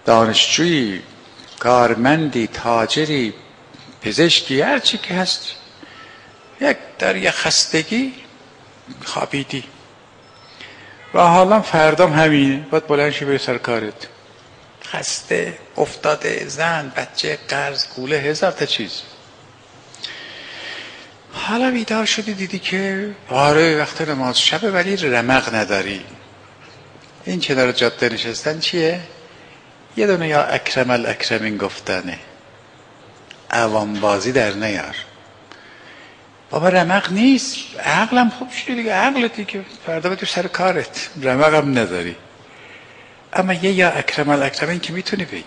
دانشجویی، کارمندی، تاجری، پزشکی، هر چی که هست، در یک خستگی خوابیدی و حالا فردام همینه، باید بلند شی بری سر کارت، خسته، افتاده، زن، بچه، قرض، کوله، هزار تا چیز. حالا بیدار شدی دیدی که آره وقت نماز شبه ولی رمق نداری. این کنار جاده نشستن چیه؟ یه دونه یا اکرم الاکرمین گفتنه، عوام بازی در نیار. بابا رمق نیست، عقلم خوب شده دیگه، عقلتی که فردا بتو سر کارت، رمق هم نداری. اما یه یا اکرم الاکرمین که میتونی بگی.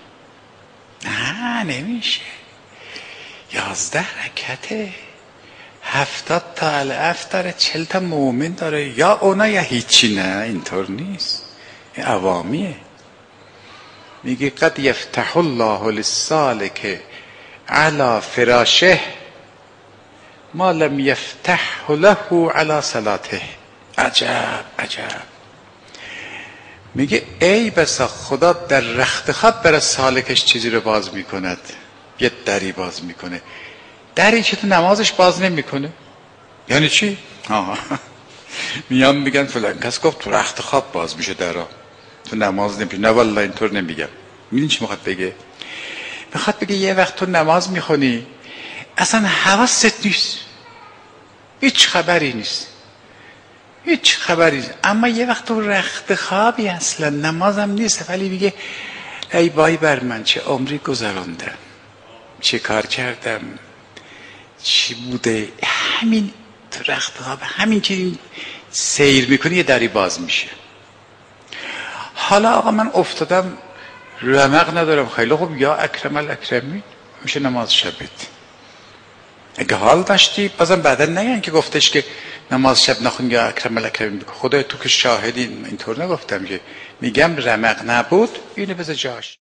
نه نمیشه. 11 رکعته، 70 تا الف داره، 40 تا مومن داره، یا اونا یا هیچی. نه اینطور نیست، این عوامیه. میگه قد یفتح الله للسالک علی فراشه ما لم یفتح له علی صلاته. عجب عجب. میگه ای بسا خدا در رخت خواب برای سالکش چیزی رو باز میکند، یه دری باز میکنه. دری که تو نمازش باز نمیکنه. یعنی چی؟ میان میگن فلان کس گفت تو رخت خواب باز میشه درا، تو نماز نمیشه. نه والله اینطور نمیگم. میدونی چی میخواد بگه؟ میخواد بگه یه وقت تو نماز میخونی اصلا حواست نیست، هیچ خبری نیست، هیچ خبری نیست. اما یه وقت تو رخت خوابی اصلا نمازم نیست، ولی میگه ای وای بر من چه عمری گذراندم، چه کار کردم، چی بوده. همین تو رخت خواب، همین که سیر میکنی یه دری باز میشه. حالا آقا من افتادم رمق ندارم، خیلی خوب، یا اکرم الاکرمین میشه نماز شبت. اگه حال داشتی بازم بعدا نگن که گفتش که نماز شب نخون یا اکرم الاکرمین. خدا تو که شاهدین، اینطور نگفتم که، میگم رمق نبود اینو بذار جاش.